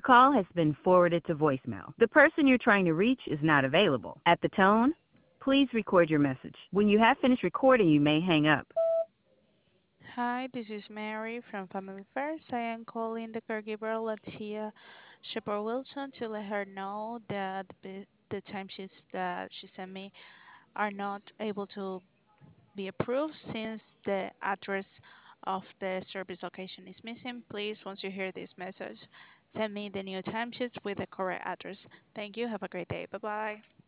call has been forwarded to voicemail. The person you're trying to reach is not available. At the tone, please record your message. When you have finished recording, you may hang up. Hi, this is Mary from Family First. I am calling the caregiver Latia Shepard Wilson to let her know that the timesheets that she sent me are not able to be approved since the address of the service location is missing. Please, once you hear this message, send me the new timesheets with the correct address. Thank you. Have a great day. Bye bye.